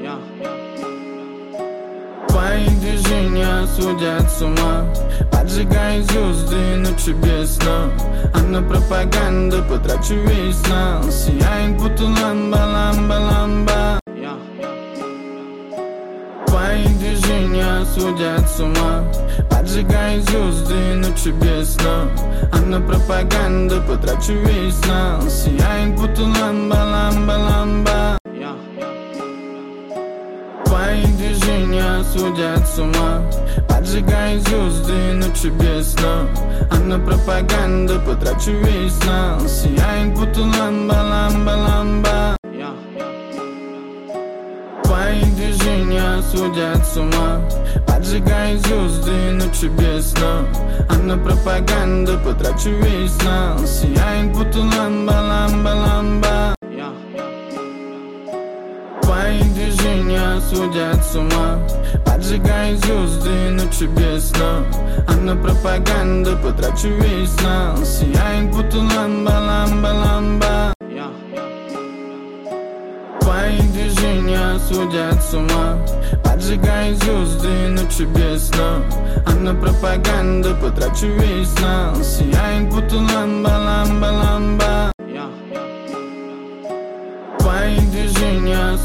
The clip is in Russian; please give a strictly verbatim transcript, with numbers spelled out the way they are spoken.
Твои движения сводят с ума, поджигай звезды ночи без сна. А на пропаганду потрачу весь знал. Сияет будто ламба, ламба, ламба. Твои движения сводят с ума, поджигай звезды ночи без сна. А на пропаганду потрачу весь знал. Сияет будто ламба, ламба, ламба. Твои движения сводят с ума, поджигай звезды ночи без сна. А на пропаганду потрачу весь знал. Сияет будто ламба, ламба, ламба. Твои движения сводят с ума, поджигай звезды ночи без сна. А на пропаганду потрачу весь знал. Сияет будто ламба, ламба, ламба. Твои движения сводят с ума, поджигай звезды ночи без сна. А на пропаганду потрачу весь знал. Сияет будто ламба, ламба, ламба. Твои движения сводят с ума, поджигай звезды ночи без сна. А на пропаганду потрачу весь знал. Сияет будто ламба, ламба, ламба. Твои движения